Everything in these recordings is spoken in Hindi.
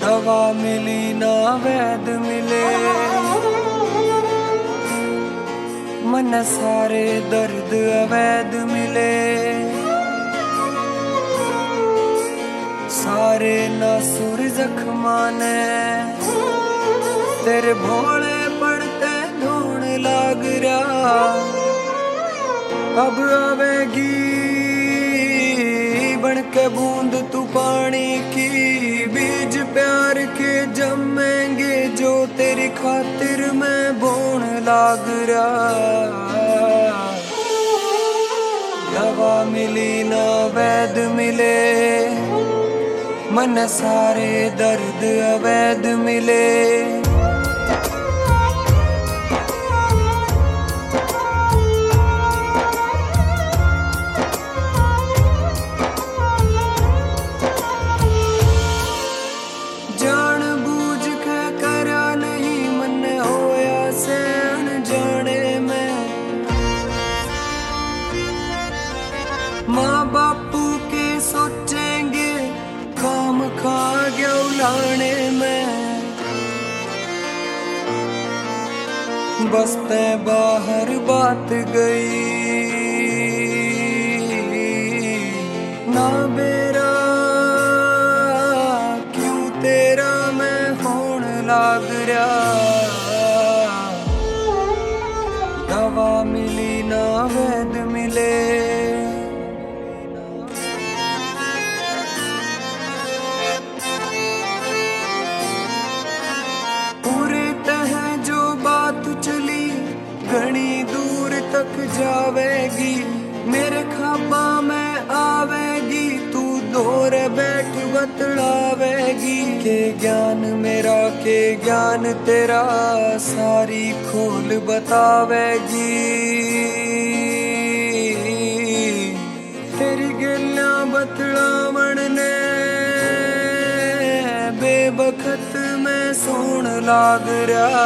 दवा मिली ना वैद मिले, मन सारे दर्द अवैध मिले। सारे नासुर जख्मा ने तेरे भोले पड़ते धोन लाग रहा। अब आवेगी बन के बूंद तू पानी की, बीज प्यार के जमेंगे जो तेरी खातिर मैं बोन लाग रहा। दवा मिली ना वैद मिले, मन सारे दर्द अवैध मिले। माँ बापू के सोचेंगे काम खा गया उलाने में, बसते बाहर बात गई ना बेरा। क्यों तेरा मैं होन लाग रहा। दवा मिली ना वैद मिले, चली घनी दूर तक जावेगी। मेरे ख्वाबा में आवेगी तू, दूर बैठ बतलावेगी। के ज्ञान मेरा के ज्ञान तेरा, सारी खोल बतावेगी। तेरी गल्ला बतलावन ने बेबखत में सोन लाग रहा।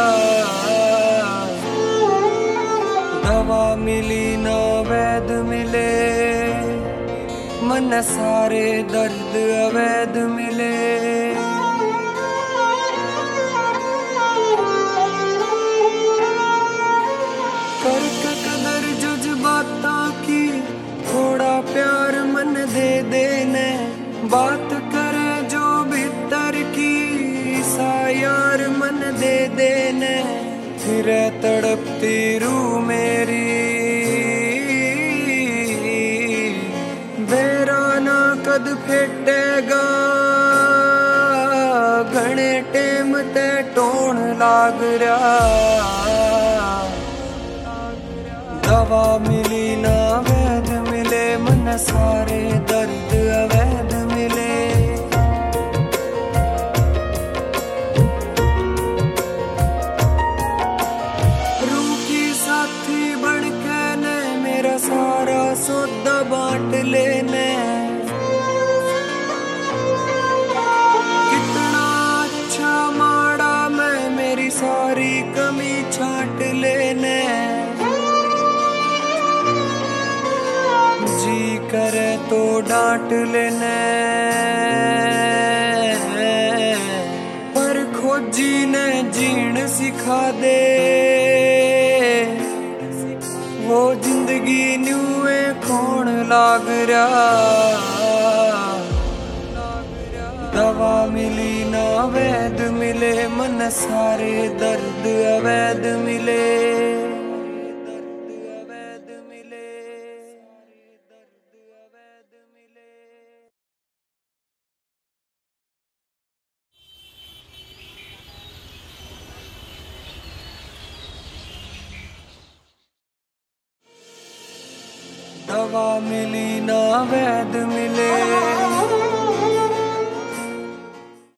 दवा मिली ना वैद मिले, मन सारे दर्द अवैध मिले। करके कदर जज्बाता की, थोड़ा प्यार मन दे देने। बात करे जो भीतर की, सा यार मन दे देने। फिर तड़पती रूह मेरी, बेराना कद फेटेगा। घने टेम ते टोन लाग रहा। दवा मिली ना वैद मिले, मन सारे दर्द अवैध मिले। सारा सौदा बांट लेने, कितना अच्छा माड़ा मैं मेरी सारी कमी छांट लेने। जी करे तो डांट लेने, पर खोजी ने जीण सिखा दे। वो जिंदगी न्यूए खोण लाग रहा। दवा मिली ना वैद मिले, मन सारे दर्द अवैध मिले। दवा मिली ना वैद मिले।